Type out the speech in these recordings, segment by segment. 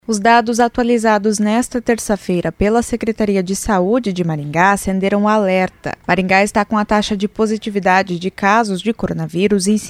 Os dados atualizados nesta terça-feira pela Secretaria de Saúde de Maringá acenderam um alerta. Maringá está com a taxa de positividade de casos de coronavírus em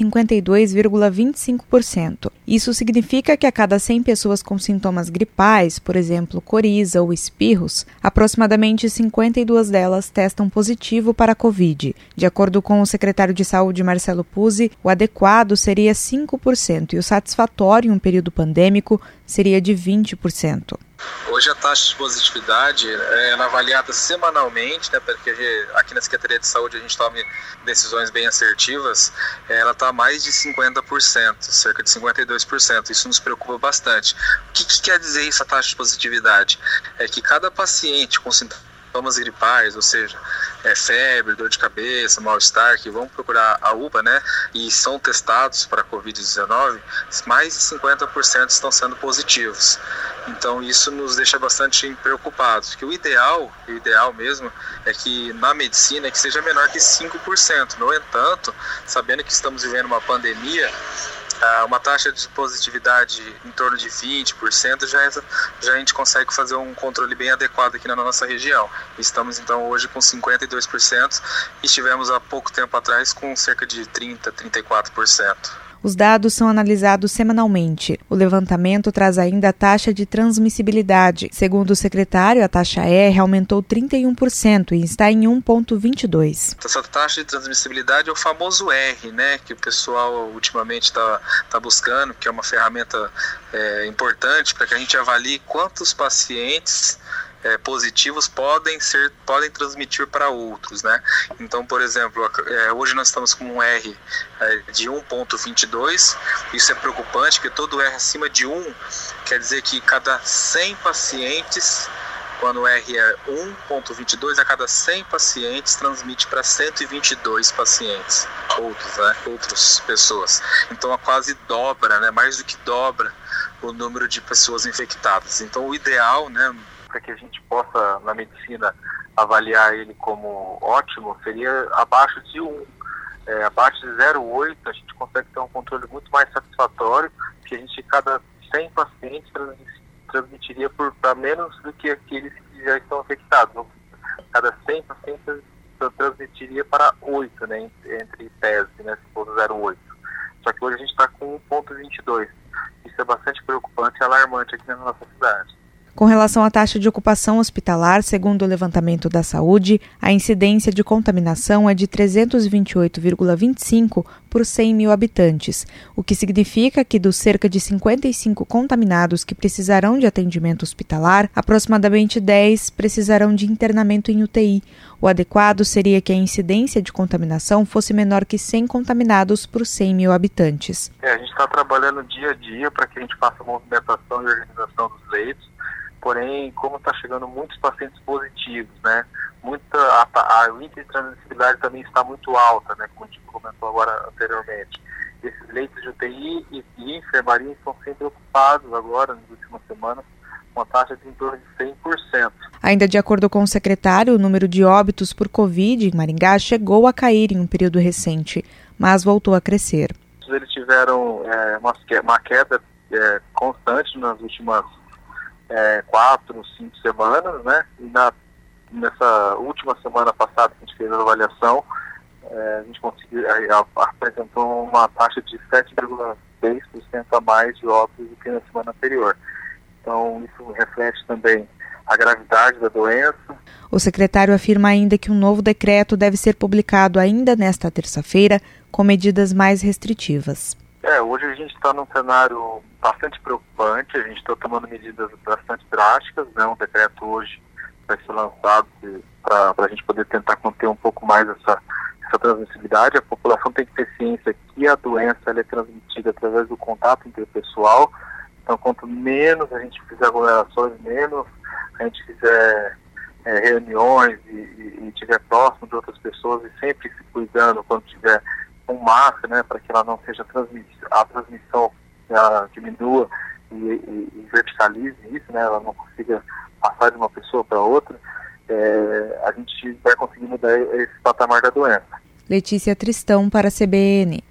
52,25%. Isso significa que a cada 100 pessoas com sintomas gripais, por exemplo, coriza ou espirros, aproximadamente 52 delas testam positivo para a Covid. De acordo com o secretário de Saúde, Marcelo Puzzi, o adequado seria 5% e o satisfatório em um período pandêmico seria de 20%. Hoje a taxa de positividade é avaliada semanalmente, né, porque aqui na Secretaria de Saúde a gente toma decisões bem assertivas, ela está mais de 50%, cerca de 52%, isso nos preocupa bastante. O que quer dizer isso, a taxa de positividade? É que cada paciente com sintomas gripais, ou seja, febre, dor de cabeça, mal-estar, que vão procurar a UPA, né, e são testados para a Covid-19, mais de 50% estão sendo positivos. Então isso nos deixa bastante preocupados, que o ideal mesmo é que na medicina é que seja menor que 5%. No entanto, sabendo que estamos vivendo uma pandemia, uma taxa de positividade em torno de 20% já a gente consegue fazer um controle bem adequado aqui na nossa região. Estamos então hoje com 52% e estivemos há pouco tempo atrás com cerca de 30%, 34%. Os dados são analisados semanalmente. O levantamento traz ainda a taxa de transmissibilidade. Segundo o secretário, a taxa R aumentou 31% e está em 1,22. Essa taxa de transmissibilidade é o famoso R, né, que o pessoal ultimamente está buscando, que é uma ferramenta importante para que a gente avalie quantos pacientes positivos podem transmitir para outros, né? Então, por exemplo, hoje nós estamos com um R de 1,22, isso é preocupante, porque todo R acima de 1 quer dizer que cada 100 pacientes, quando o R é 1,22, a cada 100 pacientes transmite para 122 pacientes, outras pessoas. Então, quase dobra, né? Mais do que dobra o número de pessoas infectadas. Então, o ideal, né, para que a gente possa, na medicina, avaliar ele como ótimo, seria abaixo de 1. Abaixo de 0,8, a gente consegue ter um controle muito mais satisfatório, que a gente, cada 100 pacientes, transmitiria para menos do que aqueles que já estão infectados. Cada 100 pacientes transmitiria para 8, né, entre tese, né, se for 0,8. Só que hoje a gente está com 1,22. Isso é bastante preocupante e alarmante aqui na nossa cidade. Com relação à taxa de ocupação hospitalar, segundo o levantamento da saúde, a incidência de contaminação é de 328,25 por 100 mil habitantes, o que significa que dos cerca de 55 contaminados que precisarão de atendimento hospitalar, aproximadamente 10 precisarão de internamento em UTI. O adequado seria que a incidência de contaminação fosse menor que 100 contaminados por 100 mil habitantes. A gente está trabalhando dia a dia para que a gente faça a movimentação e organização dos leitos. Porém, como está chegando muitos pacientes positivos, né, o índice de transmissibilidade também está muito alta, né, como a gente comentou agora anteriormente. Esses leitos de UTI e enfermaria estão sempre ocupados agora, nas últimas semanas, com uma taxa de em torno de 100%. Ainda de acordo com o secretário, o número de óbitos por Covid em Maringá chegou a cair em um período recente, mas voltou a crescer. Eles tiveram uma queda constante nas últimas 4, 5 semanas, né? E nessa última semana passada que a gente fez a avaliação, a gente apresentou uma taxa de 7,6% a mais de óbitos do que na semana anterior. Então, isso reflete também a gravidade da doença. O secretário afirma ainda que um novo decreto deve ser publicado ainda nesta terça-feira, com medidas mais restritivas. Hoje a gente está num cenário bastante preocupante, a gente está tomando medidas bastante drásticas, né? Um decreto hoje vai ser lançado para a gente poder tentar conter um pouco mais essa transmissibilidade. A população tem que ter ciência que a doença ela é transmitida através do contato interpessoal, então quanto menos a gente fizer aglomerações, menos a gente fizer reuniões e estiver próximo de outras pessoas e sempre se cuidando quando tiver com máscara, né, para que ela não seja a transmissão diminua e verticalize isso, né, ela não consiga passar de uma pessoa para outra, a gente vai conseguir mudar esse patamar da doença. Letícia Tristão para a CBN.